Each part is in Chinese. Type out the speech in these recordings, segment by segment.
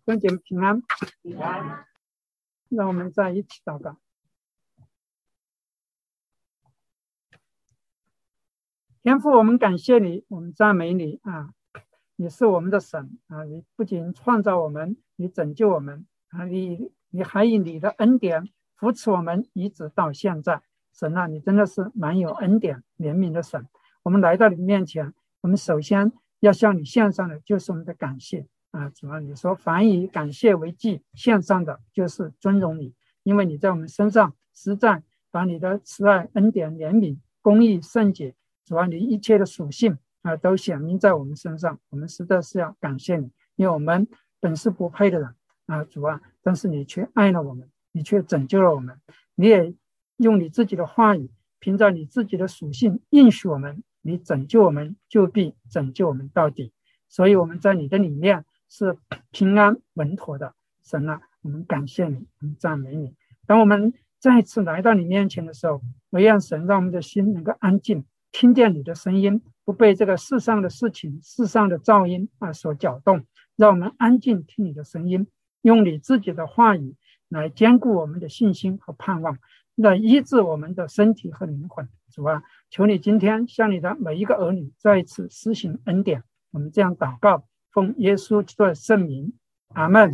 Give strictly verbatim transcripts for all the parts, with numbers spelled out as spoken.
兄姐妹平安，平安。让我们再一起祷告。天父，我们感谢你，我们赞美你啊！你是我们的神啊！你不仅创造我们，你拯救我们啊！你你还以你的恩典扶持我们，一直到现在。神啊，你真的是蛮有恩典、怜悯的神。我们来到你面前，我们首先要向你献上的就是我们的感谢啊！主啊，你说凡以感谢为祭献上的，就是尊荣你，因为你在我们身上实在把你的慈爱、恩典、怜悯、公义、圣洁，主啊，你一切的属性啊，都显明在我们身上。我们实在是要感谢你，因为我们本是不配的人啊，主啊，但是你却爱了我们，你却拯救了我们，你也用你自己的话语，凭着你自己的属性应许我们，你拯救我们就必拯救我们到底。所以我们在你的里面是平安稳妥的。神啊，我们感谢你，我们赞美你。当我们再次来到你面前的时候，我愿神让我们的心能够安静，听见你的声音，不被这个世上的事情、世上的噪音啊所搅动，让我们安静听你的声音，用你自己的话语来坚固我们的信心和盼望，来医治我们的身体和灵魂。主啊，求你今天向你的每一个儿女再一次施行恩典。我们这样祷告，奉耶稣基督的圣名，阿们。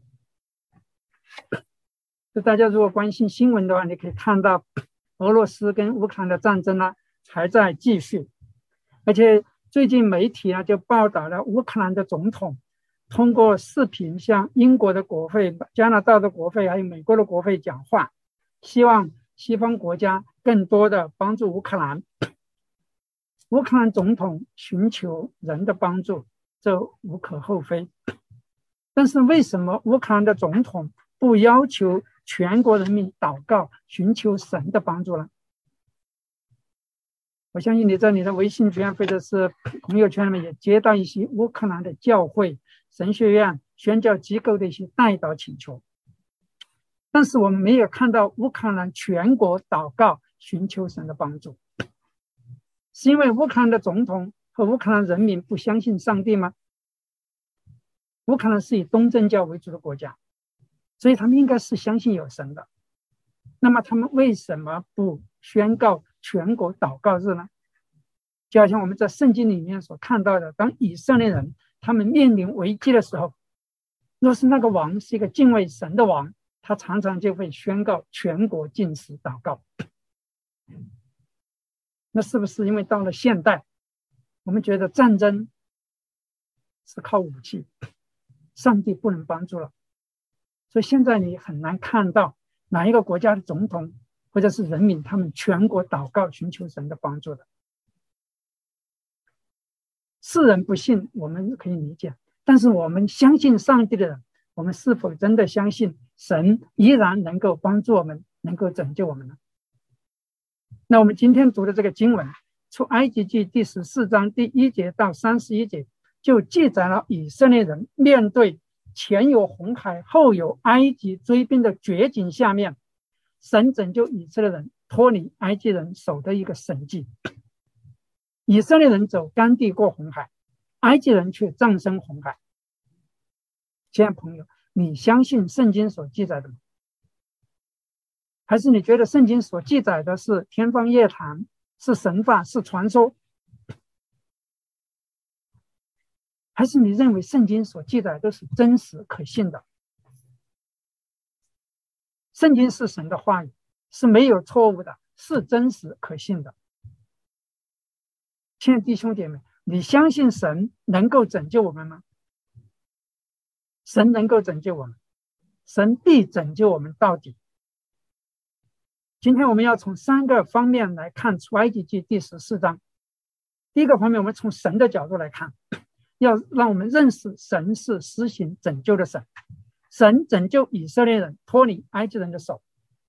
大家如果关心新闻的话，你可以看到俄罗斯跟乌克兰的战争呢还在继续，而且最近媒体呢就报道了乌克兰的总统通过视频向英国的国会、加拿大的国会还有美国的国会讲话，希望西方国家更多的帮助乌克兰。乌克兰总统寻求人的帮助，这无可厚非，但是为什么乌克兰的总统不要求全国人民祷告寻求神的帮助呢？我相信你在你的微信圈或者是朋友圈里面也接到一些乌克兰的教会、神学院、宣教机构的一些代祷请求，但是我们没有看到乌克兰全国祷告寻求神的帮助。是因为乌克兰的总统和乌克兰人民不相信上帝吗？乌克兰是以东正教为主的国家，所以他们应该是相信有神的。那么他们为什么不宣告全国祷告日呢？就好像我们在圣经里面所看到的，当以色列人他们面临危机的时候，若是那个王是一个敬畏神的王，他常常就会宣告全国禁食祷告。那是不是因为到了现代，我们觉得战争是靠武器，上帝不能帮助了，所以现在你很难看到哪一个国家的总统或者是人民他们全国祷告寻求神的帮助的。世人不信我们可以理解，但是我们相信上帝的人，我们是否真的相信神依然能够帮助我们，能够拯救我们呢？那我们今天读的这个经文，出埃及记第十四章第一节到三十一节，就记载了以色列人面对前有红海后有埃及追兵的绝境下面，神拯救以色列人脱离埃及人手的一个神迹。以色列人走干地过红海，埃及人却葬身红海。亲爱的朋友，你相信圣经所记载的吗？还是你觉得圣经所记载的是天方夜谭，是神话，是传说？还是你认为圣经所记载都是真实可信的？圣经是神的话语，是没有错误的，是真实可信的。亲爱的弟兄姐妹，你相信神能够拯救我们吗？神能够拯救我们，神必拯救我们到底。今天我们要从三个方面来看出埃及记第十四章。第一个方面，我们从神的角度来看，要让我们认识神是施行拯救的神，神拯救以色列人脱离埃及人的手。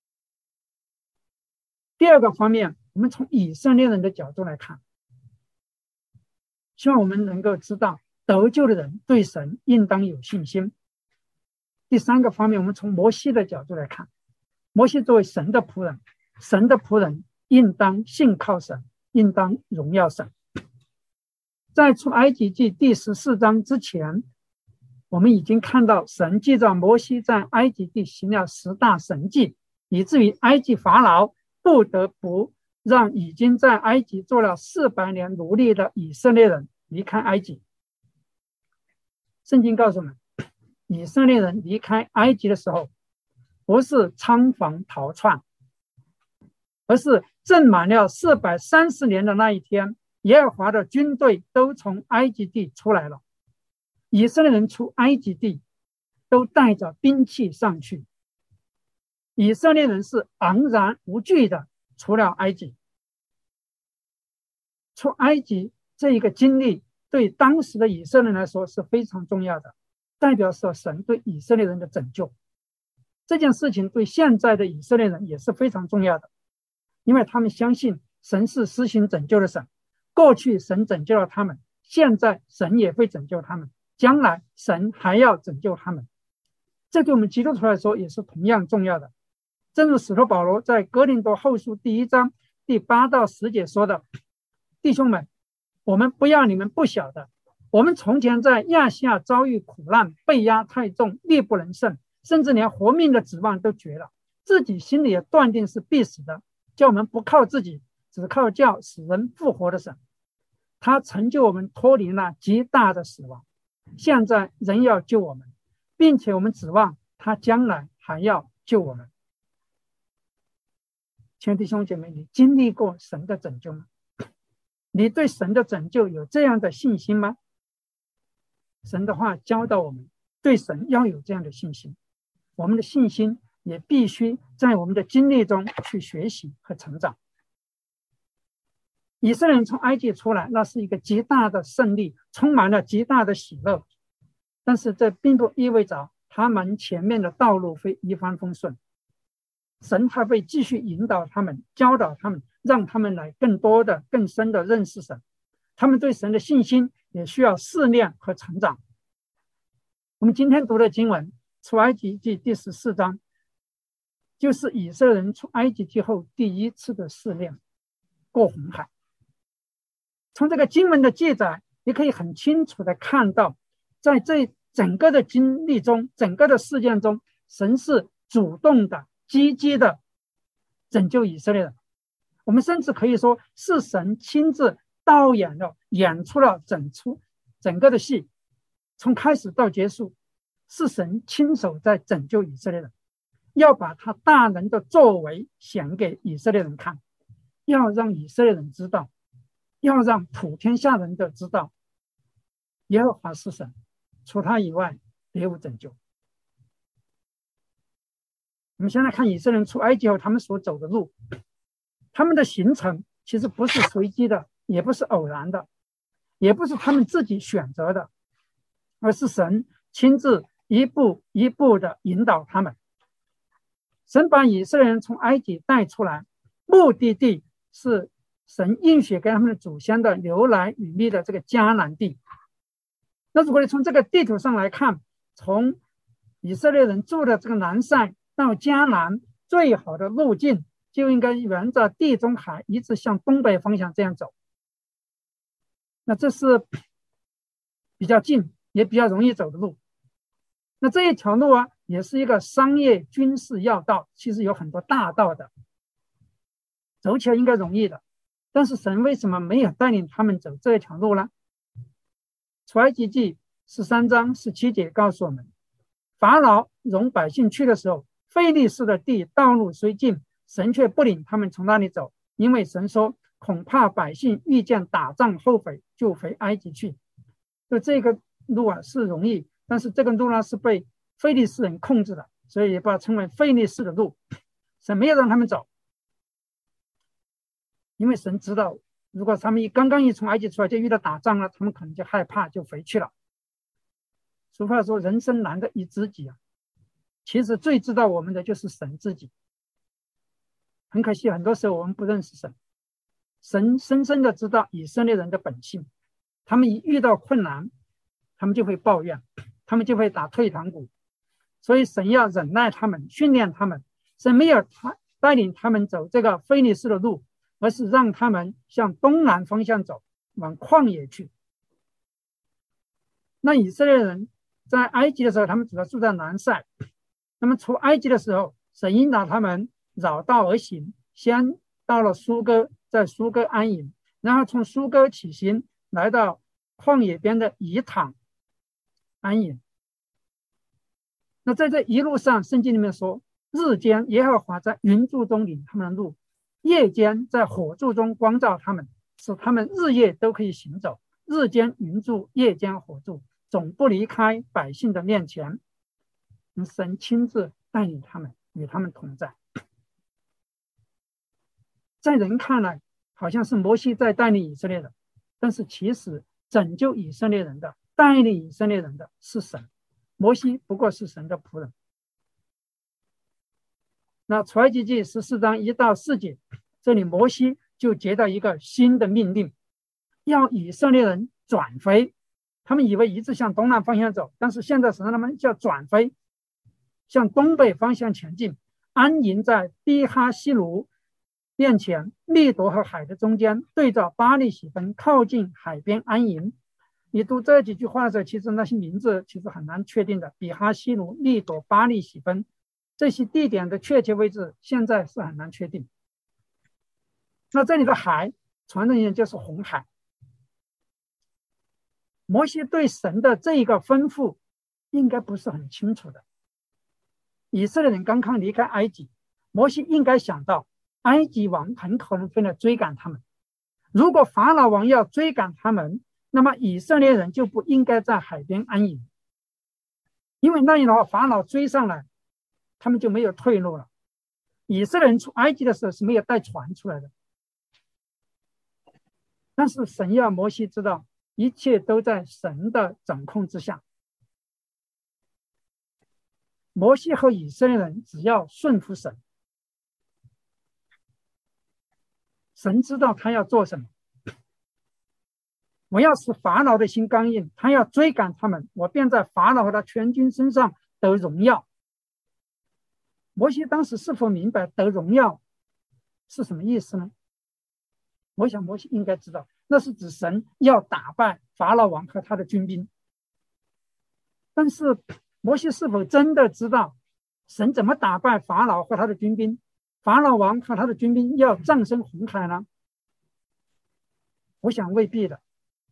第二个方面，我们从以色列人的角度来看，希望我们能够知道得救的人对神应当有信心。第三个方面，我们从摩西的角度来看，摩西作为神的仆人，神的仆人应当信靠神，应当荣耀神。在出埃及记第十四章之前， 我们已经看到神记着摩西在埃及地行了十大神迹，以至于埃及法老不得不让已经在埃及做了四百年奴隶的以色列人离开埃及。圣经告诉我们，以色列人离开埃及的时候，不是仓皇逃窜，而是正满了四百三十年的那一天，耶和华的军队都从埃及地出来了。以色列人出埃及地都带着兵器上去，以色列人是昂然无惧的出了埃及。出埃及这一个经历对当时的以色列人来说是非常重要的，代表着神对以色列人的拯救。这件事情对现在的以色列人也是非常重要的，因为他们相信神是施行拯救的神，过去神拯救了他们，现在神也会拯救他们，将来神还要拯救他们。这对我们基督徒来说也是同样重要的。正如使徒保罗在哥林多后书第一章第八到十节说的，弟兄们，我们不要你们不晓得，我们从前在亚细亚遭遇苦难，被压太重，力不能胜，甚至连活命的指望都绝了，自己心里也断定是必死的，叫我们不靠自己，只靠叫使人复活的神。他成就我们脱离那极大的死亡，现在仍要救我们，并且我们指望他将来还要救我们。亲爱的弟兄姐妹，你经历过神的拯救吗？你对神的拯救有这样的信心吗？神的话教导我们对神要有这样的信心，我们的信心也必须在我们的经历中去学习和成长。以色列人从埃及出来，那是一个极大的胜利，充满了极大的喜乐，但是这并不意味着他们前面的道路会一帆风顺。神还会继续引导他们，教导他们，让他们来更多的更深的认识神，他们对神的信心也需要试炼和成长。我们今天读的经文出埃及记第十四章，就是以色列人出埃及记后第一次的试炼，过红海。从这个经文的记载，你可以很清楚的看到，在这整个的经历中，整个的事件中，神是主动的积极的拯救以色列人。我们甚至可以说是神亲自导演了演出了整出整个的戏，从开始到结束是神亲手在拯救以色列人，要把他大能的作为显给以色列人看，要让以色列人知道，要让普天下人都知道耶和华是神，除他以外别无拯救。我们现在看以色列人出埃及后他们所走的路，他们的行程其实不是随机的，也不是偶然的，也不是他们自己选择的，而是神亲自一步一步的引导他们。神把以色列人从埃及带出来，目的地是神应许给他们的祖先的流奶与蜜的这个迦南地。那如果你从这个地图上来看，从以色列人住的这个南塞到迦南，最好的路径就应该沿着地中海一直向东北方向这样走。那这是比较近也比较容易走的路。那这一条路啊，也是一个商业军事要道，其实有很多大道的，走起来应该容易的。但是神为什么没有带领他们走这一条路呢？出埃及记十三章十七节告诉我们，法老容百姓去的时候，非利士的地道路虽近，神却不领他们从那里走，因为神说恐怕百姓遇见打仗后悔，就回埃及去。就这个路啊是容易，但是这个路呢是被非利士人控制的，所以也把它称为非利士的路。神没有让他们走，因为神知道如果他们一刚刚一从埃及出来就遇到打仗了，他们可能就害怕就回去了。俗话说人生难得一知己啊，其实最知道我们的就是神自己。很可惜很多时候我们不认识神，神深深的知道以色列人的本性，他们一遇到困难他们就会抱怨，他们就会打退堂鼓，所以神要忍耐他们，训练他们。神没有带领他们走这个非利士的路，而是让他们向东南方向走，往旷野去。那以色列人在埃及的时候，他们主要住在南塞。那么出埃及的时候，神引导他们绕道而行，先到了苏哥，在苏哥安营，然后从苏哥起行，来到旷野边的以坦安营。那在这一路上，圣经里面说，日间耶和华在云柱中领他们的路，夜间在火柱中光照他们，使他们日夜都可以行走。日间云柱，夜间火柱，总不离开百姓的面前。神亲自带领他们，与他们同在。在人看来，好像是摩西在带领以色列人，但是其实拯救以色列人的、带领以色列人的是神，摩西不过是神的仆人。那出埃及记十四章一到四节，这里摩西就接到一个新的命令，要以色列人转回。他们以为一直向东南方向走，但是现在神让他们叫转回，向东北方向前进，安营在低哈西鲁面前，密夺和海的中间，对照巴利喜分，靠近海边安营。你读这几句话的时候，其实那些名字其实很难确定的，比哈西鲁、密夺、巴利喜分这些地点的确切位置现在是很难确定。那这里的海，传统意就是红海。摩西对神的这一个吩咐应该不是很清楚的。以色列人刚刚离开埃及，摩西应该想到埃及王很可能会来追赶他们。如果法老王要追赶他们，那么以色列人就不应该在海边安营，因为那样的话，法老追上来，他们就没有退路了。以色列人出埃及的时候是没有带船出来的，但是神要摩西知道，一切都在神的掌控之下。摩西和以色列人只要顺服神，神知道他要做什么。我要使法老的心刚硬，他要追赶他们，我便在法老和他全军身上得荣耀。摩西当时是否明白得荣耀是什么意思呢？我想摩西应该知道，那是指神要打败法老王和他的军兵。但是摩西是否真的知道神怎么打败法老和他的军兵？法老王和他的军兵要战胜红海呢？我想未必的。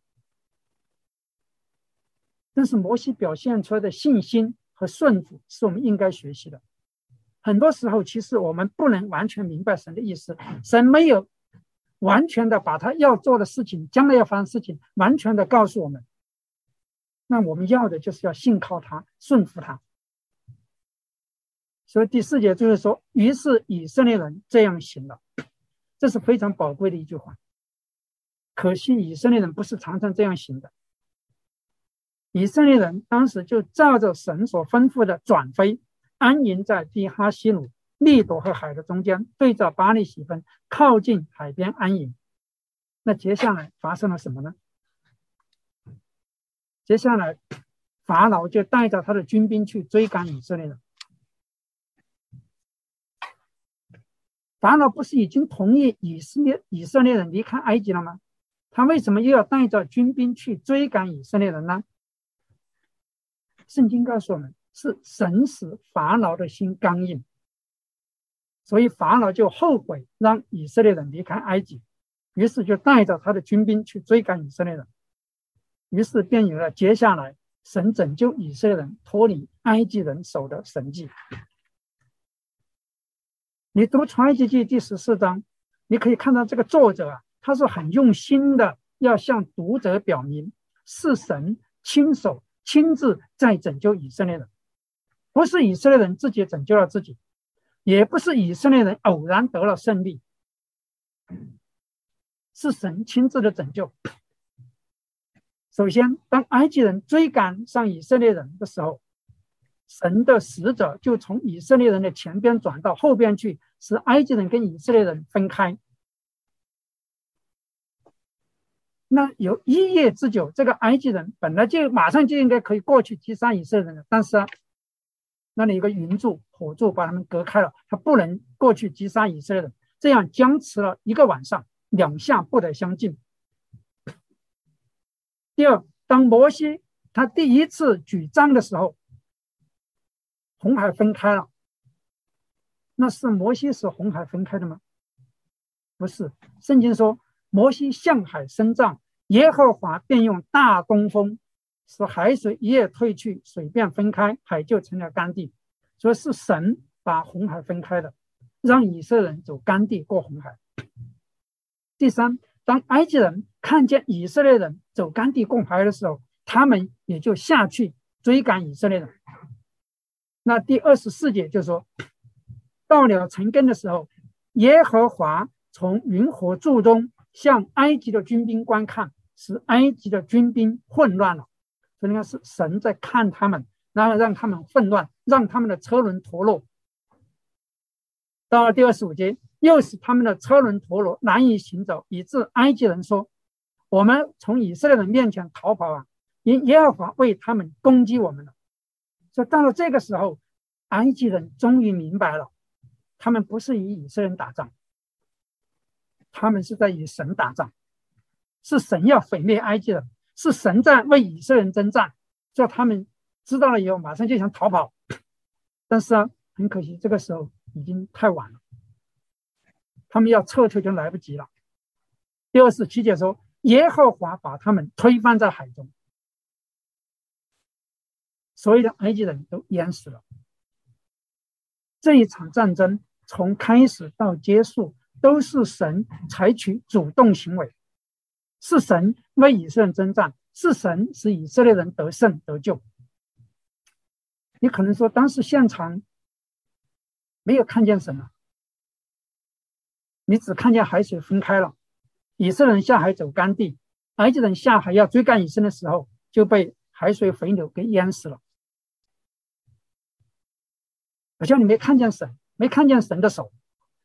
但是摩西表现出来的信心和顺服是我们应该学习的。很多时候其实我们不能完全明白神的意思，神没有完全的把他要做的事情，将来要发生的事情完全的告诉我们，那我们要的就是要信靠他，顺服他。所以第四节就是说，于是以色列人这样行了，这是非常宝贵的一句话。可惜以色列人不是常常这样行的。以色列人当时就照着神所吩咐的转回，安营在低哈西鲁、密夺和海的中间，对照巴利喜分，靠近海边安营。那接下来发生了什么呢？接下来法老就带着他的军兵去追赶以色列人。法老不是已经同意以色列以色列人离开埃及了吗？他为什么又要带着军兵去追赶以色列人呢？圣经告诉我们，是神使法老的心刚硬，所以法老就后悔让以色列人离开埃及，于是就带着他的军兵去追赶以色列人，于是便有了接下来神拯救以色列人脱离埃及人手的神迹。你读出埃及记第十四章，你可以看到这个作者啊，他是很用心的要向读者表明，是神亲手亲自在拯救以色列人，不是以色列人自己拯救了自己，也不是以色列人偶然得了胜利，是神亲自的拯救。首先，当埃及人追赶上以色列人的时候，神的使者就从以色列人的前边转到后边去，使埃及人跟以色列人分开。那有一夜之久，这个埃及人本来就马上就应该可以过去击杀以色列人的，但是啊，那里有个云柱、火柱把他们隔开了，他不能过去击杀以色列人，这样僵持了一个晚上，两下不得相进。第二，当摩西他第一次举杖的时候，红海分开了，那是摩西使红海分开的吗？不是，圣经说摩西向海伸杖，耶和华便用大东风使海水一夜退去，水便分开，海就成了干地。所以是神把红海分开的，让以色列人走干地过红海。第三，当埃及人看见以色列人走干地过海的时候，他们也就下去追赶以色列人。那第二十四节就说，到了城根的时候，耶和华从云火柱中向埃及的军兵观看，使埃及的军兵混乱了。所以应该是神在看他们，然后让他们混乱，让他们的车轮脱落。到了第二十五节，又使他们的车轮脱落，难以行走，以致埃及人说：我们从以色列人面前逃跑啊，因耶和华为他们攻击我们了。所以到了这个时候，埃及人终于明白了，他们不是与以色列人打仗，他们是在与神打仗，是神要毁灭埃及人，是神在为以色列人征战。所以他们知道了以后，马上就想逃跑，但是啊，很可惜，这个时候已经太晚了，他们要撤退就来不及了。第二十七节说，耶和华把他们推翻在海中，所有的埃及人都淹死了。这一场战争从开始到结束，都是神采取主动行为，是神为以色列人征战，是神使以色列人得胜得救。你可能说，当时现场没有看见神啊，你只看见海水分开了，以色列人下海走干地，埃及人下海要追赶以色列的时候，就被海水回流给淹死了。好像你没看见神，没看见神的手。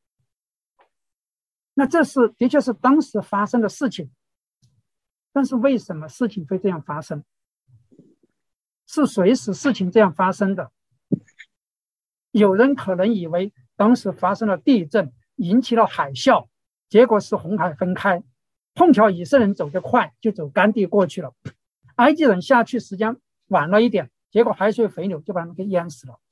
那这是的确是当时发生的事情，但是为什么事情会这样发生？是谁使事情这样发生的？有人可能以为当时发生了地震，引起了海啸，结果是红海分开，碰巧以色列人走得快，就走干地过去了。埃及人下去时间晚了一点，结果海水回流就把他们给淹死了。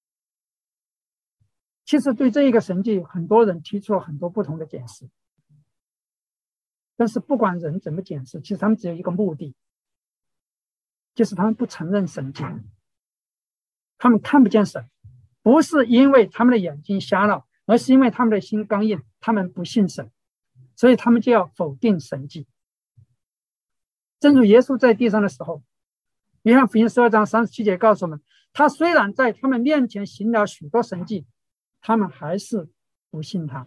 其实对这一个神迹，很多人提出了很多不同的解释，但是不管人怎么解释，其实他们只有一个目的，就是他们不承认神迹，他们看不见神，不是因为他们的眼睛瞎了，而是因为他们的心刚硬，他们不信神，所以他们就要否定神迹。正如耶稣在地上的时候，约翰福音十二章三十七节告诉我们，他虽然在他们面前行了许多神迹，他们还是不信他。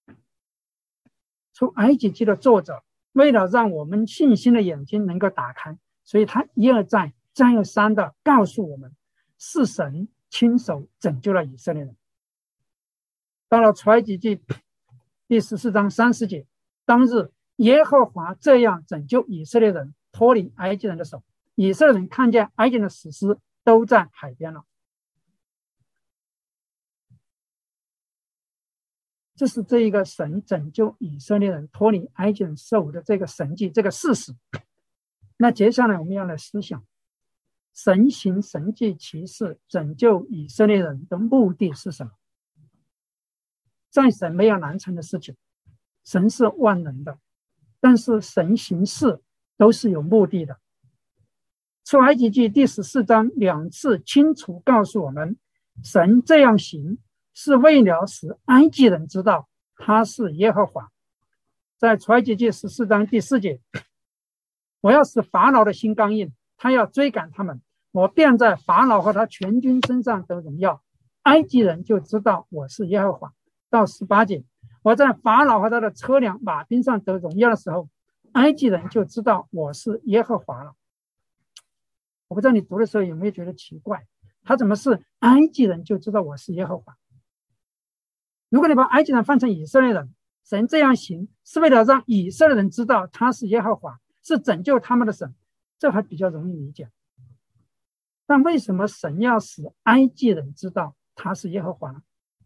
出埃及记的作者为了让我们信心的眼睛能够打开，所以他一而再再而三的告诉我们，是神亲手拯救了以色列人。到了出埃及记第十四章三十节，当日耶和华这样拯救以色列人脱离埃及人的手，以色列人看见埃及人的死尸都在海边了。这是这一个神拯救以色列人脱离埃及人手的这个神迹，这个事实。那接下来我们要来思想，神行神迹奇事拯救以色列人的目的是什么？在神没有难成的事情，神是万能的，但是神行事都是有目的的。出埃及记第十四章两次清楚告诉我们，神这样行是为了使埃及人知道他是耶和华。在出埃及记十四章第四节，我要使法老的心刚硬，他要追赶他们，我便在法老和他全军身上得荣耀，埃及人就知道我是耶和华。到十八节，我在法老和他的车辆马兵上得荣耀的时候，埃及人就知道我是耶和华了。我不知道你读的时候有没有觉得奇怪，他怎么是埃及人就知道我是耶和华？如果你把埃及人换成以色列人，神这样行是为了让以色列人知道他是耶和华，是拯救他们的神，这还比较容易理解。但为什么神要使埃及人知道他是耶和华呢？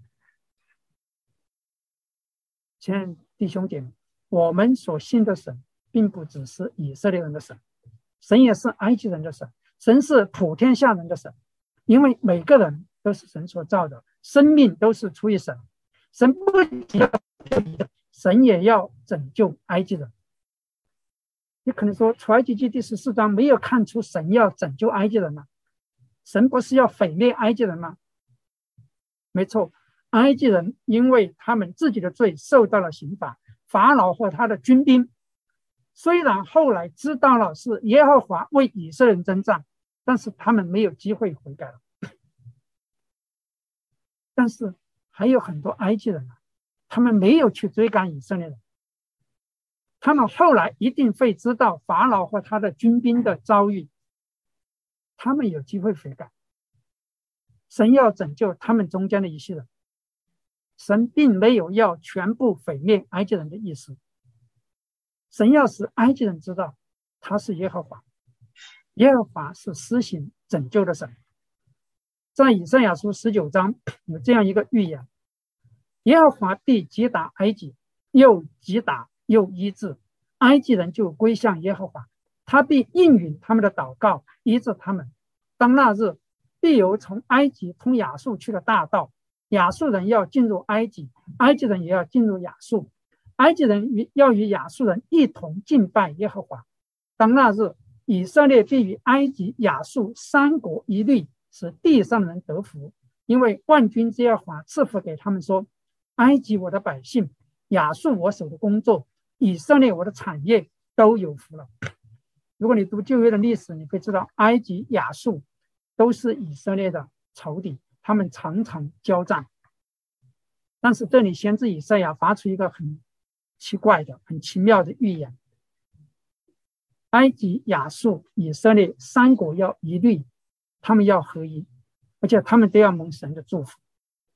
亲爱的弟兄姐妹，我们所信的神并不只是以色列人的神，神也是埃及人的神， 神是普天下人的神，因为每个人都是神所造的，生命都是出于神。神不仅要神也要拯救埃及人。你可能说出埃及记第十四章没有看出神要拯救埃及人吗？神不是要毁灭埃及人吗？没错，埃及人因为他们自己的罪受到了刑罚，法老和他的军兵虽然后来知道了是耶和华为以色列人征战，但是他们没有机会悔改了。但是还有很多埃及人啊，他们没有去追赶以色列人，他们后来一定会知道法老和他的军兵的遭遇，他们有机会悔改。神要拯救他们中间的一些人，神并没有要全部毁灭埃及人的意思。神要使埃及人知道他是耶和华，耶和华是施行拯救的神。在以赛亚书十九章有这样一个预言：耶和华必击打埃及，又击打又医治，埃及人就归向耶和华，他必应允他们的祷告，医治他们。当那日，必有从埃及通亚述去的大道，亚述人要进入埃及，埃及人也要进入亚述，埃及人要与亚述人一同敬拜耶和华。当那日，以色列必与埃及、亚述三国一律，使地上人得福，因为万军之耶和华赐福给他们说：埃及我的百姓，亚述我手的工作，以色列我的产业，都有福了。如果你读旧约的历史，你会知道埃及、亚述都是以色列的仇敌，他们常常交战。但是这里先知以赛亚发出一个很奇怪的、很奇妙的预言：埃及、亚述、以色列三国要一律，他们要合一，而且他们都要蒙神的祝福。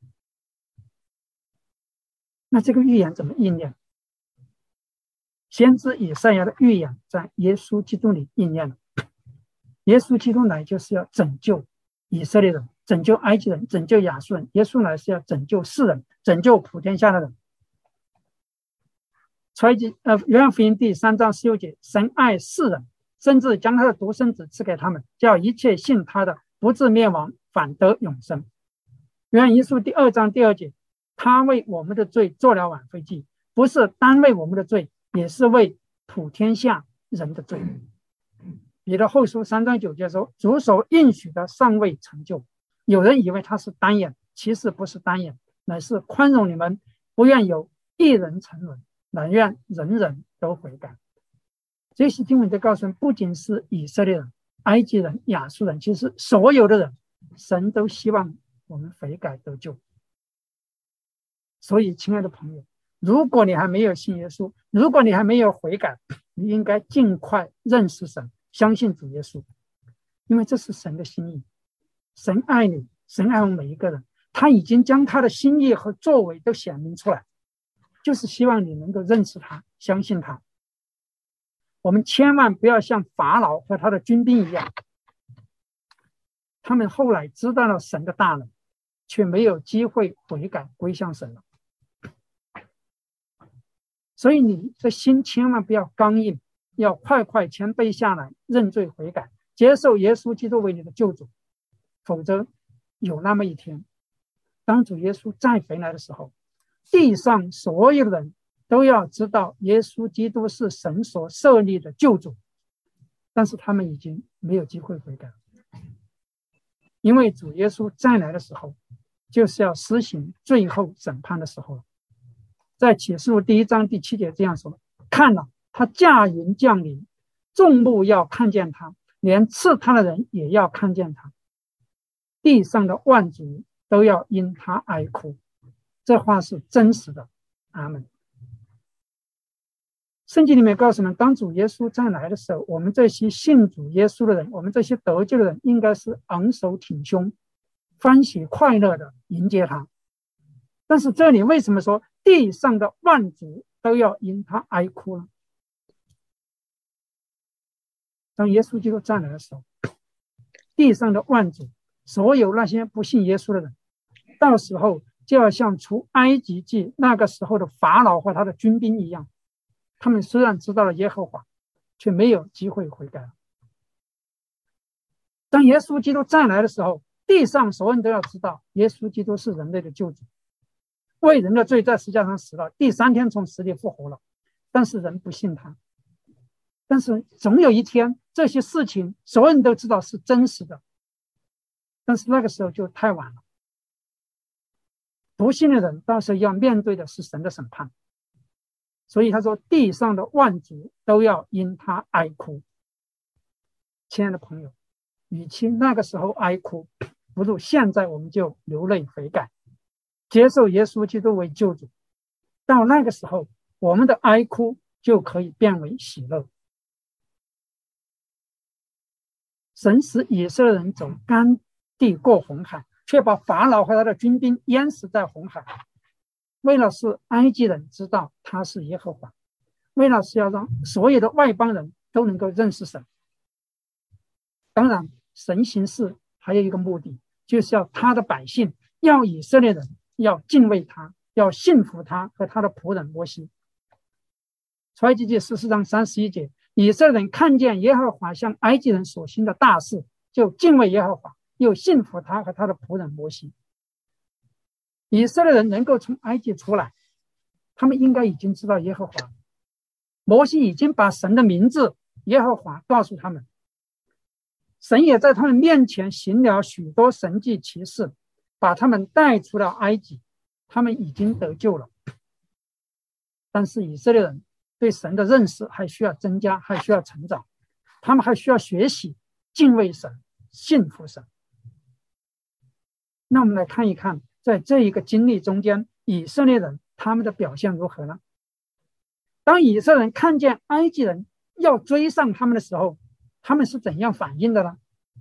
那这个预言怎么应验？先知以赛亚的预言在耶稣基督里应验了。耶稣基督来就是要拯救以色列人，拯救埃及人，拯救亚述人。耶稣来是要拯救世人，拯救普天下的人。呃，约翰福音第三章十六节，神爱世人，甚至将他的独生子赐给他们，叫一切信他的不至灭亡，反得永生。约翰一书第二章第二节，他为我们的罪做了挽回祭，不是单为我们的罪，也是为普天下人的罪。彼得后书三章九节说，主所应许的尚未成就，有人以为他是单眼，其实不是单眼，乃是宽容你们，不愿有一人沉沦，乃愿人人都悔改。这些经文就告诉我们，不仅是以色列人、埃及人、亚述人，其实所有的人，神都希望我们悔改得救。所以亲爱的朋友，如果你还没有信耶稣，如果你还没有悔改，你应该尽快认识神，相信主耶稣，因为这是神的心意。神爱你，神爱我们每一个人，他已经将他的心意和作为都显明出来，就是希望你能够认识他，相信他。我们千万不要像法老和他的军兵一样，他们后来知道了神的大能，却没有机会悔改归向神了。所以你的心千万不要刚硬，要快快谦卑下来，认罪悔改，接受耶稣基督为你的救主。否则有那么一天，当主耶稣再回来的时候，地上所有的人都要知道耶稣基督是神所设立的救主，但是他们已经没有机会悔改了。因为主耶稣再来的时候，就是要施行最后审判的时候了。在启示录第一章第七节这样说：看了，他驾云降临，众目要看见他，连刺他的人也要看见他，地上的万族都要因他哀哭。这话是真实的。阿们。圣经里面告诉我们，当主耶稣再来的时候，我们这些信主耶稣的人，我们这些得救的人，应该是昂首挺胸，欢喜快乐的迎接他。但是这里为什么说地上的万族都要因他哀哭呢？当耶稣基督再来的时候，地上的万族，所有那些不信耶稣的人，到时候就要像出埃及记那个时候的法老和他的军兵一样，他们虽然知道了耶和华，却没有机会悔改了。 当耶稣基督再来的时候，地上所有人都要知道，耶稣基督是人类的救主，为人的罪在十字架上死了，第三天从死里复活了。但是人不信他。但是总有一天，这些事情所有人都知道是真实的，但是那个时候就太晚了。不信的人到时候要面对的是神的审判。所以他说，地上的万族都要因他哀哭。亲爱的朋友，与其那个时候哀哭，不如现在我们就流泪悔改，接受耶稣基督为救主。到那个时候，我们的哀哭就可以变为喜乐。神使以色列人走干地过红海，却把法老和他的军兵淹死在红海，为了是埃及人知道他是耶和华，为了是要让所有的外邦人都能够认识神。当然，神行事还有一个目的，就是要他的百姓，要以色列人要敬畏他，要信服他和他的仆人摩西。出埃及记十四章三十一节，以色列人看见耶和华向埃及人所行的大事，就敬畏耶和华，又信服他和他的仆人摩西。以色列人能够从埃及出来，他们应该已经知道耶和华。摩西已经把神的名字耶和华告诉他们，神也在他们面前行了许多神迹奇事，把他们带出了埃及，他们已经得救了。但是以色列人对神的认识还需要增加，还需要成长，他们还需要学习敬畏神，信服神。那我们来看一看，在这一个经历中间，以色列人他们的表现如何呢？当以色列人看见埃及人要追上他们的时候，他们是怎样反应的呢？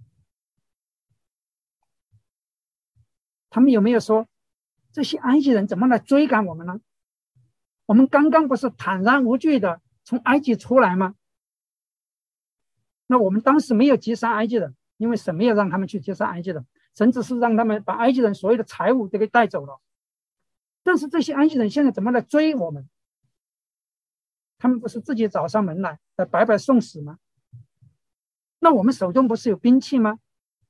他们有没有说，这些埃及人怎么来追赶我们呢？我们刚刚不是坦然无惧的从埃及出来吗？那我们当时没有击杀埃及人，因为神没有让他们去击杀埃及人，神只是让他们把埃及人所有的财物都给带走了。但是这些埃及人现在怎么来追我们？他们不是自己找上门来来白白送死吗？那我们手中不是有兵器吗？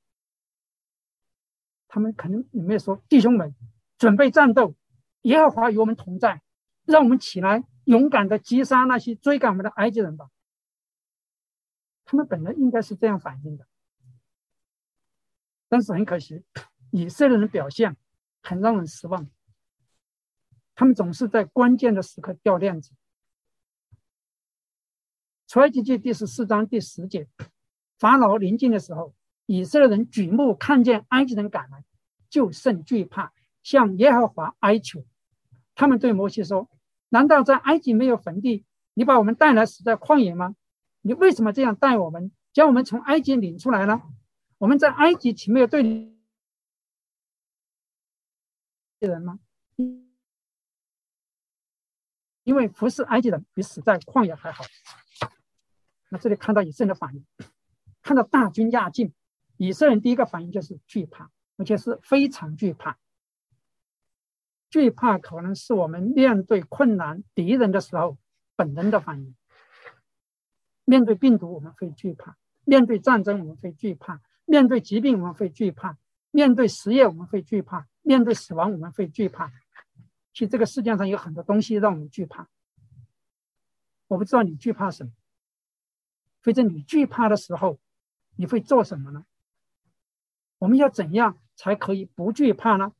他们可能有没有说，弟兄们，准备战斗，耶和华与我们同在，让我们起来勇敢的击杀那些追赶我们的埃及人吧。他们本来应该是这样反应的，但是很可惜，以色列人的表现很让人失望。他们总是在关键的时刻掉链子。出埃及记第十四章第十节，法老临近的时候，以色列人举目看见埃及人赶来，就甚惧怕，向耶和华哀求。他们对摩西说，难道在埃及没有坟地？你把我们带来死在旷野吗？你为什么这样带我们，将我们从埃及领出来呢？我们在埃及岂没有对你人吗？因为服侍埃及人比死在旷野还好。那这里看到以色列的反应，看到大军压境，以色列人第一个反应就是惧怕，而且是非常惧怕。惧怕可能是我们面对困难敌人的时候本能的反应。面对病毒我们会惧怕，面对战争我们会惧怕，面对疾病我们会惧怕，面对失业我们会惧怕，面对死亡我们会惧怕。其实这个世界上有很多东西让我们惧怕。我不知道你惧怕什么，或者你惧怕的时候你会做什么呢？我们要怎样才可以不惧怕呢？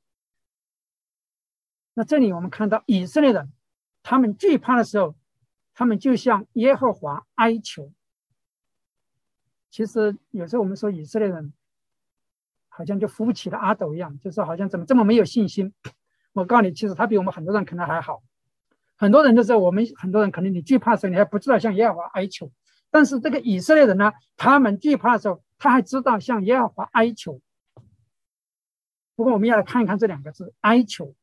那这里我们看到以色列人他们惧怕的时候，他们就向耶和华哀求。其实有时候我们说以色列人好像就扶不起的阿斗一样，就是好像怎么这么没有信心。我告诉你，其实他比我们很多人可能还好。很多人的时候，我们很多人可能你惧怕的时候，你还不知道向耶和华哀求。但是这个以色列人呢，他们惧怕的时候，他还知道向耶和华哀求。不过我们要来看一看这两个字，哀求。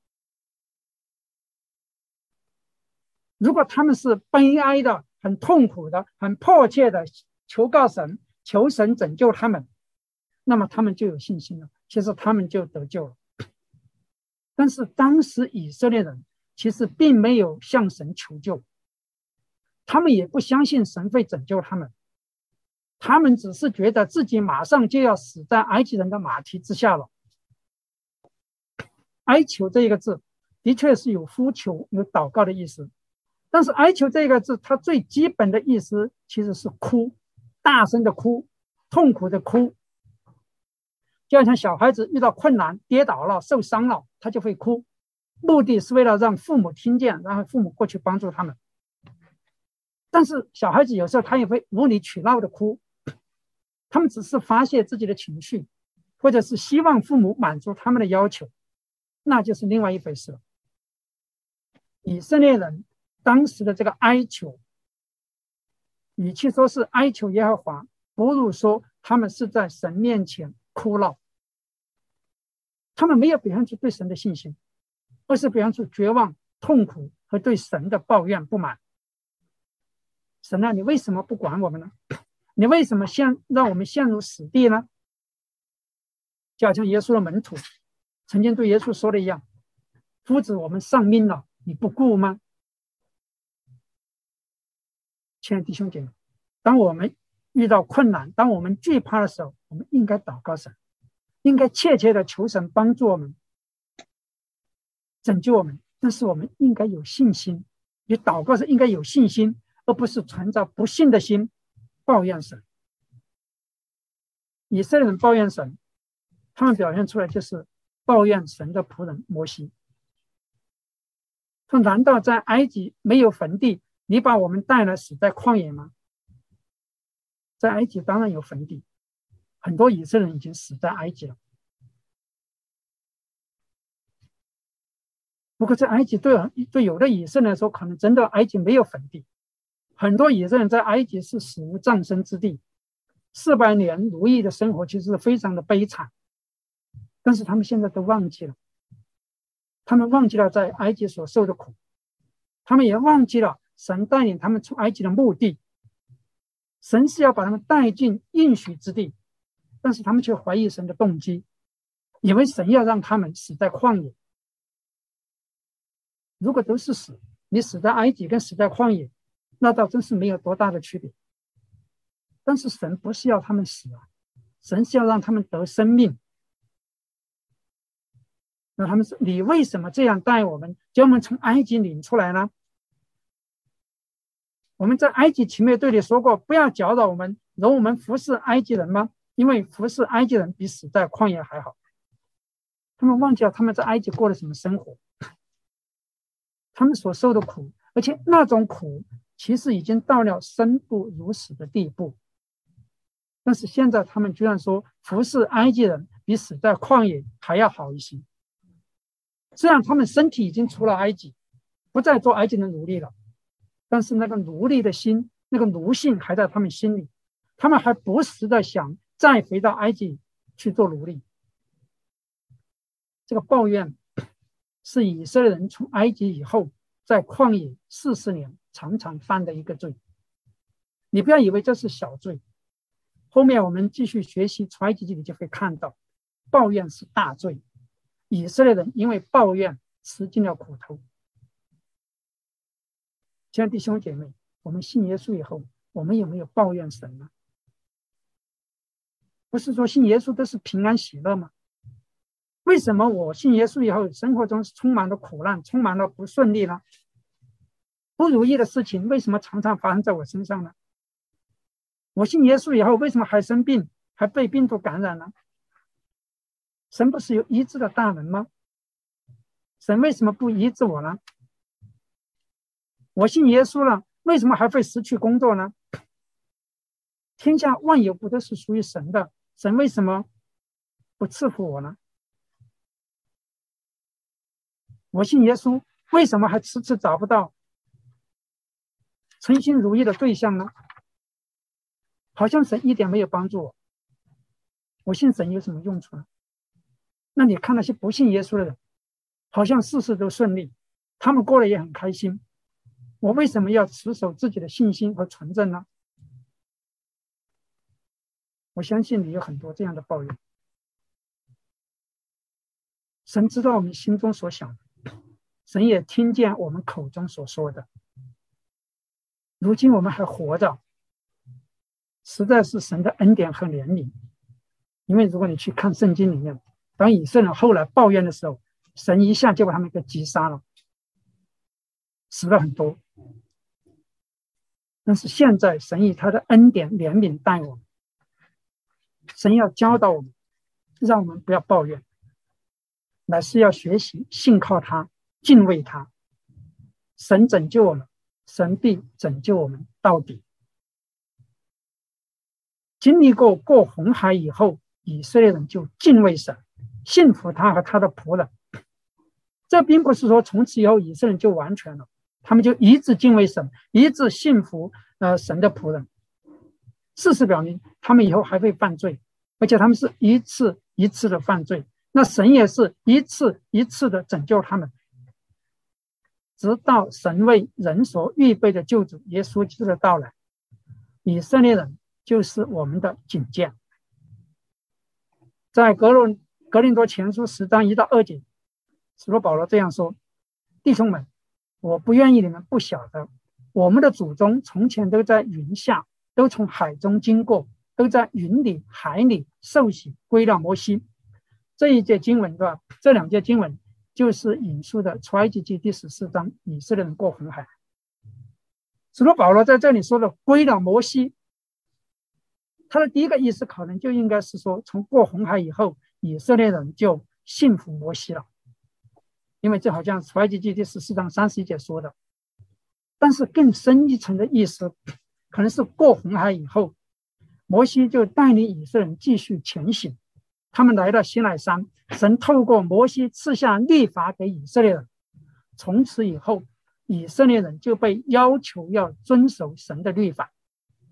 如果他们是悲哀的、很痛苦的、很迫切的求告神，求神拯救他们，那么他们就有信心了，其实他们就得救了。但是当时以色列人其实并没有向神求救，他们也不相信神会拯救他们。 他们只是觉得自己马上就要死在埃及人的马蹄之下了。哀求这一个字的确是有呼求、有祷告的意思，但是哀求这个字，它最基本的意思其实是哭，大声的哭，痛苦的哭。就好像小孩子遇到困难、跌倒了、受伤了，他就会哭，目的是为了让父母听见，然后父母过去帮助他们。但是小孩子有时候他也会无理取闹的哭，他们只是发泄自己的情绪，或者是希望父母满足他们的要求，那就是另外一回事了。以色列人当时的这个哀求，与其说是哀求耶和华，不如说他们是在神面前哭闹。他们没有表现出对神的信心，而是表现出绝望、痛苦和对神的抱怨不满。神啊，你为什么不管我们呢？你为什么陷让我们陷入死地呢？就好像耶稣的门徒曾经对耶稣说的一样，夫子，我们丧命了，你不顾吗？亲爱的弟兄姐妹，当我们遇到困难，当我们惧怕的时候，我们应该祷告神，应该切切的求神帮助我们，拯救我们。但是我们应该有信心，你祷告时应该有信心，而不是存着不信的心抱怨神。以色列人抱怨神，他们表现出来就是抱怨神的仆人摩西。说难道在埃及没有坟地，你把我们带来死在旷野吗？在埃及当然有坟地，很多以色列人已经死在埃及了。不过在埃及对对有的以色列人说，可能真的埃及没有坟地，很多以色列人在埃及是死无葬身之地，四百年奴役的生活其实是非常的悲惨，但是他们现在都忘记了，他们忘记了在埃及所受的苦，他们也忘记了神带领他们出埃及的目的。神是要把他们带进应许之地，但是他们却怀疑神的动机，以为神要让他们死在旷野。如果都是死，你死在埃及跟死在旷野，那倒真是没有多大的区别。但是神不是要他们死啊，神是要让他们得生命。那他们说，你为什么这样带我们，将我们从埃及领出来呢？我们在埃及勤勉对你说过，不要搅扰我们，容我们服侍埃及人吗？因为服侍埃及人比死在旷野还好。他们忘记了他们在埃及过了什么生活，他们所受的苦，而且那种苦其实已经到了生不如死的地步。但是现在他们居然说服侍埃及人比死在旷野还要好一些。虽然他们身体已经出了埃及，不再做埃及人奴隶了，但是那个奴隶的心，那个奴性还在他们心里，他们还不时的想再回到埃及去做奴隶。这个抱怨是以色列人从埃及以后在旷野四十年常常犯的一个罪。你不要以为这是小罪，后面我们继续学习出埃及记，你就会看到抱怨是大罪。以色列人因为抱怨吃尽了苦头。亲爱的弟兄姐妹，我们信耶稣以后，我们有没有抱怨神呢？不是说信耶稣都是平安喜乐吗？为什么我信耶稣以后，生活中充满了苦难，充满了不顺利呢？不如意的事情为什么常常发生在我身上呢？我信耶稣以后，为什么还生病，还被病毒感染呢？神不是有医治的大能吗？神为什么不医治我呢？我信耶稣了，为什么还会失去工作呢？天下万有不都是属于神的，神为什么不赐福我呢？我信耶稣，为什么还迟迟找不到称心如意的对象呢？好像神一点没有帮助我。我信神有什么用处呢？那你看那些不信耶稣的人，好像事事都顺利，他们过得也很开心。我为什么要持守自己的信心和纯正呢？我相信你有很多这样的抱怨。神知道我们心中所想的，神也听见我们口中所说的。如今我们还活着， 实在是神的恩典和怜悯。因为如果你去看圣经里面，当以色列人后来抱怨的时候，神一下就把他们给击杀了，死了很多。但是现在神以他的恩典怜悯待我们，神要教导我们，让我们不要抱怨，乃是要学习信靠他，敬畏他。神拯救我们，神必拯救我们到底。经历过过红海以后，以色列人就敬畏神，信服他和他的仆人。这并不是说从此以后以色列人就完全了，他们就一直敬畏神，一直信服呃神的仆人。事实表明，他们以后还会犯罪，而且他们是一次一次的犯罪。那神也是一次一次的拯救他们，直到神为人所预备的救主耶稣基督的到来。以色列人就是我们的警戒。在格林格林多前书十章一到二节，使徒保罗这样说：弟兄们，我不愿意你们不晓得，我们的祖宗从前都在云下，都从海中经过，都在云里海里受洗归了摩西。这一节经文，对吧？这两节经文就是引述的出埃及记第十四章，以色列人过红海。使徒保罗在这里说的归了摩西，他的第一个意思可能就应该是说，从过红海以后，以色列人就信服摩西了，因为这好像出埃及记第十四章三十一节说的。但是更深一层的意思，可能是过红海以后，摩西就带领以色列人继续前行。他们来到西奈山，神透过摩西赐下律法给以色列人。从此以后，以色列人就被要求要遵守神的律法。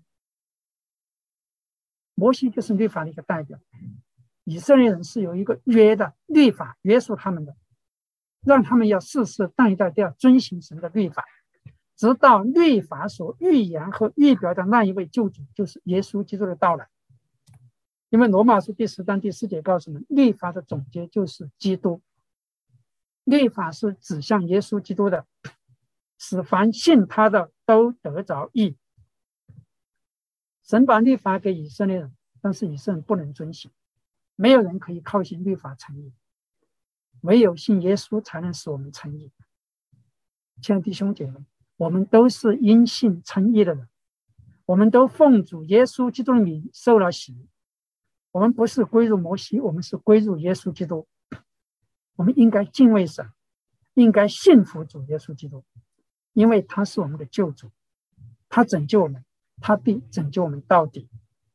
摩西就是律法的一个代表，以色列人是有一个约的律法约束他们的，让他们要世世代代都要遵行神的律法，直到律法所预言和预表的那一位救主，就是耶稣基督的到来。因为罗马书第十章第四节告诉我们，律法的总结就是基督，律法是指向耶稣基督的，使凡信他的都得着义。神把律法给以色列人，但是以色列人不能遵行，没有人可以靠信律法成义，唯有信耶稣才能使我们称义。亲爱的弟兄姐妹，我们都是因信称义的人，我们都奉主耶稣基督的名受了洗。我们不是归入摩西，我们是归入耶稣基督。我们应该敬畏神，应该信服主耶稣基督，因为他是我们的救主，他拯救我们，他必拯救我们到底。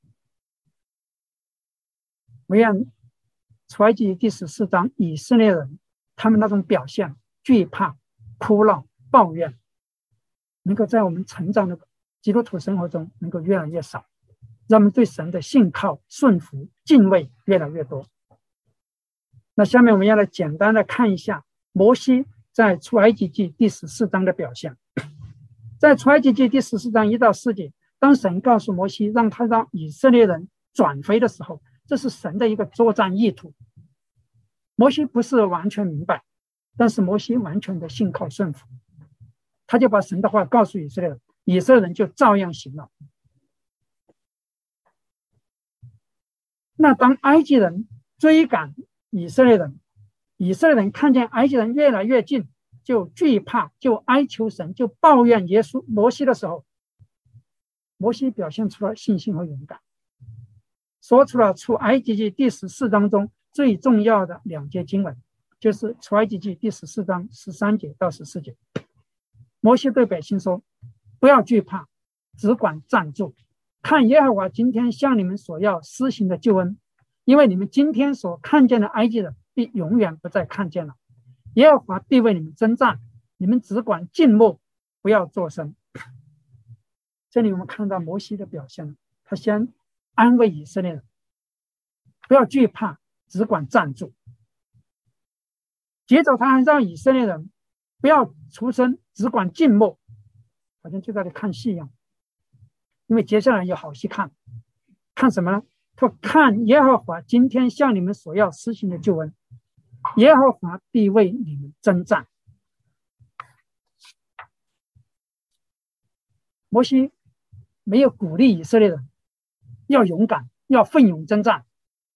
我愿出埃及第十四章以色列人他们那种表现，惧怕、哭闹、抱怨，能够在我们成长的基督徒生活中能够越来越少，让我们对神的信靠、顺服、敬畏越来越多。那下面我们要来简单的看一下摩西在出埃及记第十四章的表现。在出埃及记第十四章一到四节，当神告诉摩西让他让以色列人转回的时候，这是神的一个作战意图。摩西不是完全明白，但是摩西完全的信靠顺服，他就把神的话告诉以色列人，以色列人就照样行了。那当埃及人追赶以色列人，以色列人看见埃及人越来越近，就惧怕，就哀求神，就抱怨耶稣摩西的时候，摩西表现出了信心和勇敢，说出了出埃及记第十四章中最重要的两节经文，就是出埃及记第十四章十三节到十四节。摩西对百姓说，不要惧怕，只管站住，看耶和华今天向你们所要施行的救恩，因为你们今天所看见的埃及人必永远不再看见了。耶和华必为你们征战，你们只管静默，不要作声。这里我们看到摩西的表现，他先安慰以色列人，不要惧怕，只管站住。接着他还让以色列人不要出声，只管静默，好像就在这看戏一样。因为接下来有好戏看，看什么呢？他说看耶和华今天向你们所要施行的救恩，耶和华必为你们征战。摩西没有鼓励以色列人， 要勇敢，要奋勇征战。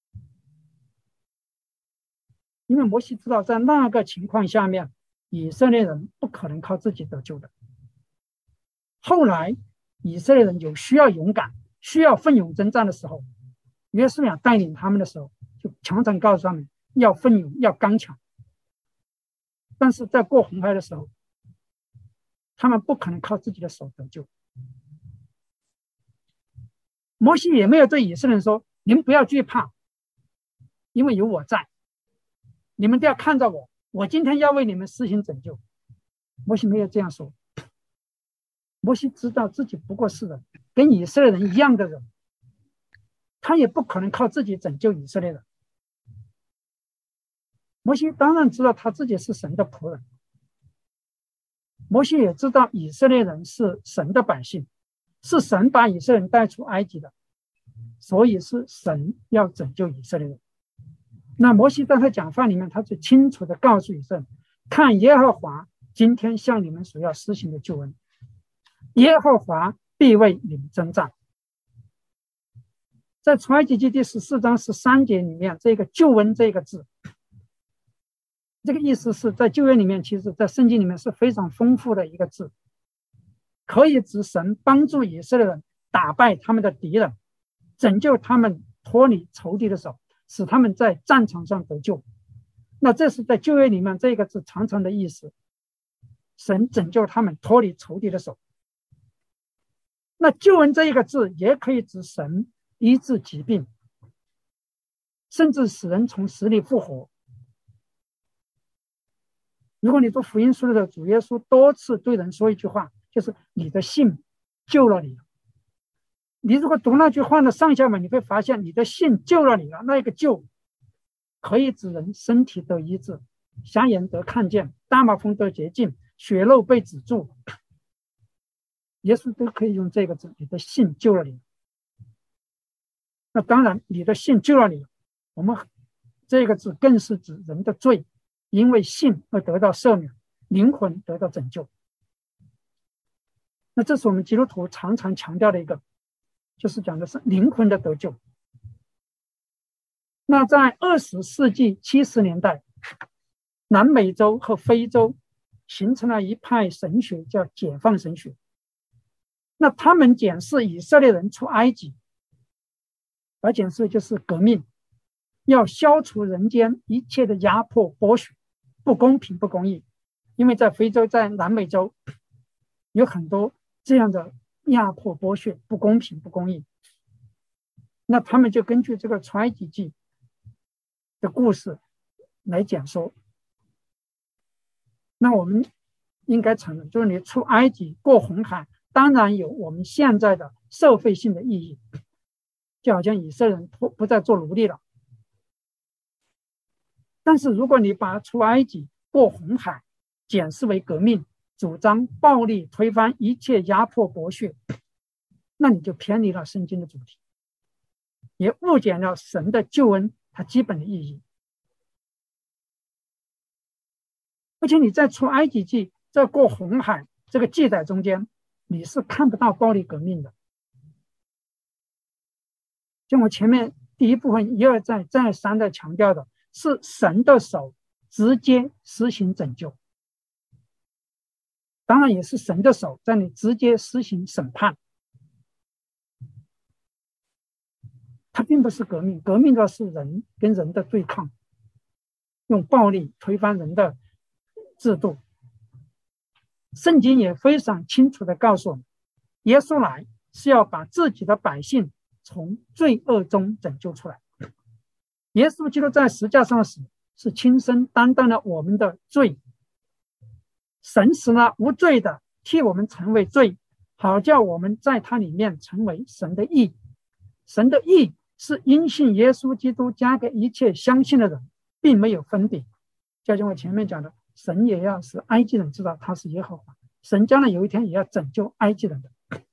因为摩西知道，在那个情况下面，以色列人不可能靠自己得救的。后来以色列人有需要勇敢、需要奋勇征战的时候，约书亚带领他们的时候，就常常告诉他们要奋勇、要刚强。但是在过红海的时候，他们不可能靠自己的手得救。摩西也没有对以色列人说：“你们不要惧怕，因为有我在，你们都要看着我，我今天要为你们施行拯救。”摩西没有这样说。摩西知道自己不过是人，跟以色列人一样的人，他也不可能靠自己拯救以色列人。摩西当然知道他自己是神的仆人，摩西也知道以色列人是神的百姓，是神把以色列人带出埃及的，所以是神要拯救以色列人。那摩西在他讲话里面，他最清楚的告诉以色列人：看耶和华今天向你们所要施行的救恩，耶和华必为你们征战。在出埃及记第十四章十三节里面，这个救恩这个字，这个意思是在旧约里面，其实在圣经里面是非常丰富的一个字，可以指神帮助以色列人打败他们的敌人，拯救他们脱离仇敌的手，使他们在战场上得救。那这是在旧约里面这个字常常的意思，神拯救他们脱离仇敌的手。那救恩这一个字也可以指神医治疾病，甚至使人从死里复活。如果你读福音书的时候，主耶稣多次对人说一句话，就是你的信救了你。你如果读那句话的上下文，你会发现你的信救了你了。那个救可以指人身体得医治，瞎眼得看见，大麻风得洁净，血肉被止住，耶稣都可以用这个字，你的信救了你。那当然你的信救了你，我们这个字更是指人的罪因为信而得到赦免，灵魂得到拯救。那这是我们基督徒常常强调的一个，就是讲的是灵魂的得救。那在二十世纪七十年代，南美洲和非洲形成了一派神学，叫解放神学。那他们检视以色列人出埃及，而检视就是革命，要消除人间一切的压迫剥削，不公平不公义。因为在非洲在南美洲有很多这样的压迫剥削，不公平不公义。那他们就根据这个出埃及记的故事来讲说，那我们应该承认，就是你出埃及过红海当然有我们现在的社会性的意义，就好像以色列人不再做奴隶了。但是如果你把出埃及过红海检视为革命，主张暴力推翻一切压迫剥削，那你就偏离了圣经的主题，也误解了神的救恩它基本的意义。而且你在出埃及记在过红海这个记载中间，你是看不到暴力革命的。像我前面第一部分一而再再三的强调的，是神的手直接施行拯救，当然也是神的手在你直接施行审判。它并不是革命，革命的是人跟人的对抗，用暴力推翻人的制度。圣经也非常清楚的告诉我们，耶稣来是要把自己的百姓从罪恶中拯救出来。耶稣基督在十字架上死，是亲身担当了我们的罪，神使那无罪的替我们成为罪，好叫我们在他里面成为神的义。神的义是因信耶稣基督加给一切相信的人，并没有分别。就像我前面讲的，神也要使埃及人知道他是耶和华，神将来有一天也要拯救埃及人的。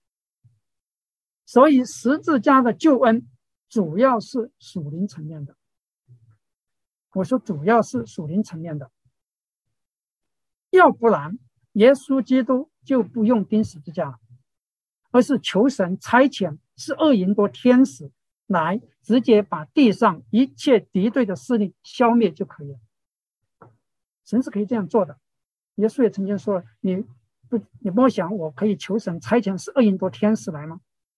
所以十字架的救恩主要是属灵层面的，我说主要是属灵层面的，要不然耶稣基督就不用钉十字架了，而是求神差遣是恶营多天使来直接把地上一切敌对的势力消灭就可以了。神是可以这样做的。耶稣也曾经说，你不你莫想我可以求神差遣十二亿多天使来吗？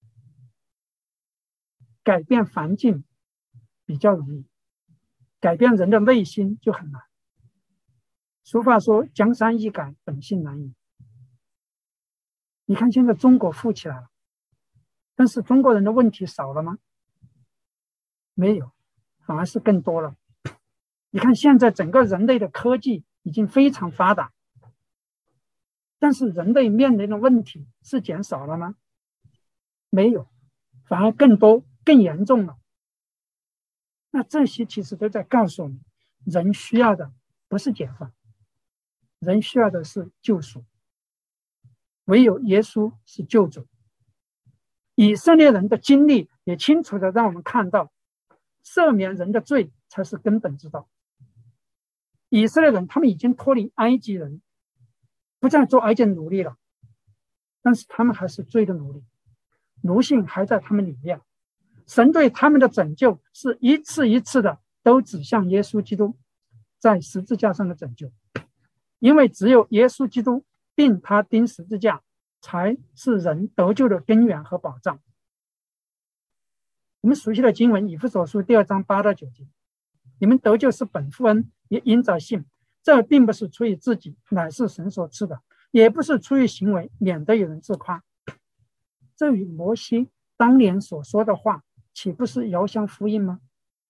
改变环境比较容易，改变人的内心就很难。俗话说，江山易改，本性难移。你看现在中国富起来了，但是中国人的问题少了吗？没有，反而是更多了。你看现在整个人类的科技已经非常发达，但是人类面临的问题是减少了吗？没有，反而更多更严重了。那这些其实都在告诉我们，人需要的不是解放，人需要的是救赎。唯有耶稣是救主。以色列人的经历也清楚的让我们看到，赦免人的罪才是根本之道。以色列人他们已经脱离埃及人，不再做埃及奴隶了，但是他们还是罪的奴隶，奴性还在他们里面。神对他们的拯救是一次一次的都指向耶稣基督在十字架上的拯救，因为只有耶稣基督并他钉十字架才是人得救的根源和保障。我们熟悉的经文以弗所书第二章八到九节，你们得救是本乎恩，也因着信，这并不是出于自己，乃是神所赐的，也不是出于行为，免得有人自夸。这与摩西当年所说的话岂不是遥相呼应吗？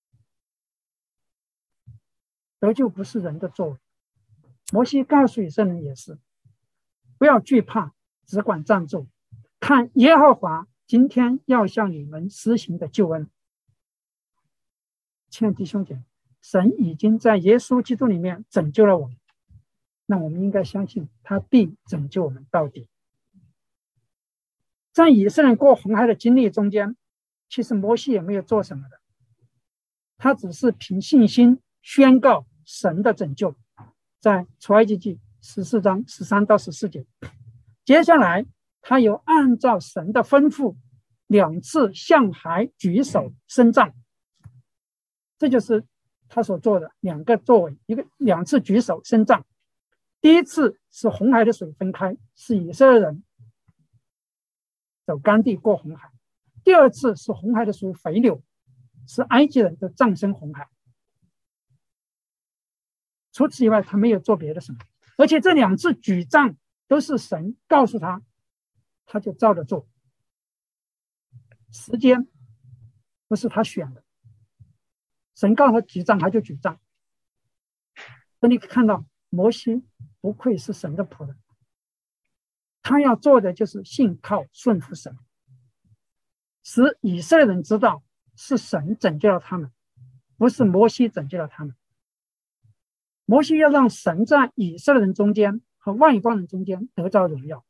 得救不是人的作为，摩西告诉以色列人也是，不要惧怕，只管站住，看耶和华今天要向你们施行的救恩。亲爱的弟兄姐妹，神已经在耶稣基督里面拯救了我们，那我们应该相信他必拯救我们到底。在以色列人过红海的经历中间，其实摩西也没有做什么的，他只是凭信心宣告神的拯救，在出埃及记十四章十三到十四节。接下来他又按照神的吩咐两次向海举手伸杖，这就是他所做的两个作为，一个两次举手伸杖。第一次是红海的水分开，是以色列人走干地过红海；第二次是红海的水回流，是埃及人的葬身红海。除此以外，他没有做别的什么，而且这两次举杖都是神告诉他，他就照着做。时间不是他选的，神告诉他举杖，他就举杖。所以你可以看到，摩西不愧是神的仆人，他要做的就是信靠顺服神，使以色列人知道是神拯救了他们，不是摩西拯救了他们。摩西要让神在以色列人中间和外邦人中间得着荣耀，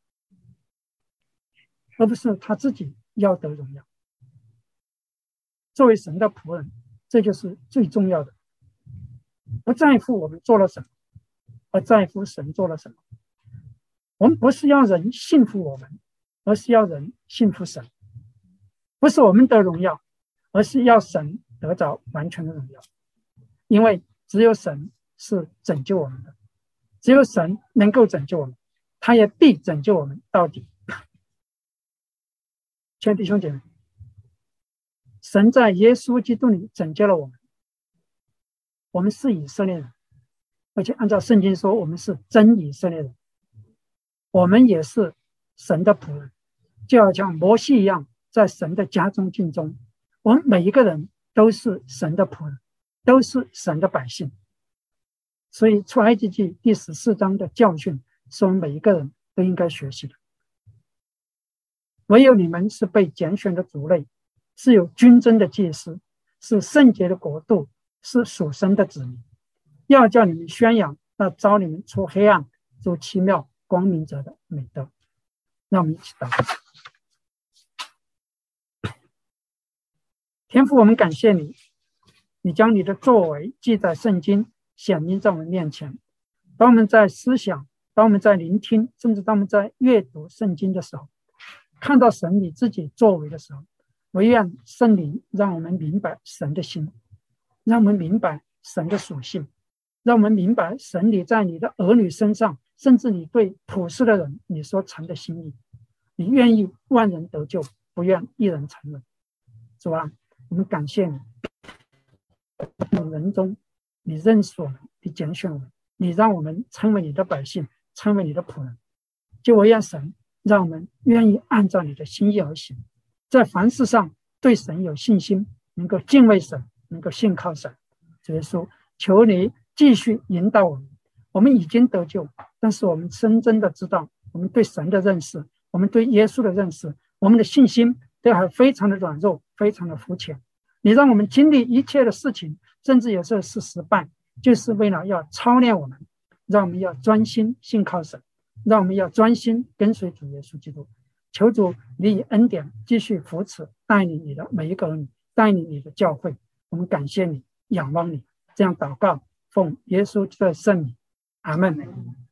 而不是他自己要得荣耀。作为神的仆人，这就是最重要的，不在乎我们做了什么，而在乎神做了什么。我们不是要人信服我们，而是要人信服神。不是我们得荣耀，而是要神得着完全的荣耀。因为只有神是拯救我们的，只有神能够拯救我们，他也必拯救我们到底。亲爱的弟兄姐妹，神在耶稣基督里拯救了我们，我们是以色列人，而且按照圣经说，我们是真以色列人，我们也是神的仆人，就好像摩西一样，在神的家中尽忠。我们每一个人都是神的仆人，都是神的百姓。所以出埃及记第十四章的教训是我们每一个人都应该学习的。唯有你们是被拣选的族类，是有君尊的祭司，是圣洁的国度，是属神的子民，要叫你们宣扬那召你们出黑暗入奇妙光明者的美德。让我们一起祷告。天父，我们感谢你，你将你的作为记在圣经，显明在我们面前。当我们在思想，当我们在聆听，甚至当我们在阅读圣经的时候，看到神你自己作为的时候， 唯愿圣灵让我们明白神的心，让我们明白神的属性，让我们明白神你在你的儿女身上，甚至你对普世的人你所成的心意，你愿意万人得救，不愿一人沉沦。主啊，我们感谢你，你人中你认识我们，你拣选我们，你让我们成为你的百姓，成为你的仆人。就唯愿神让我们愿意按照你的心意而行，在凡事上对神有信心，能够敬畏神，能够信靠神。主耶稣，求你继续引导我们。我们已经得救，但是我们深深的知道，我们对神的认识，我们对耶稣的认识，我们的信心都还非常的软弱，非常的肤浅。你让我们经历一切的事情，甚至有时候是失败，就是为了要操练我们，让我们要专心信靠神，让我们要专心跟随主耶稣基督。求主你以恩典继续扶持带领你的每一个儿女，带领你的教会。我们感谢你，仰望你，这样祷告，奉耶稣的圣名，阿们。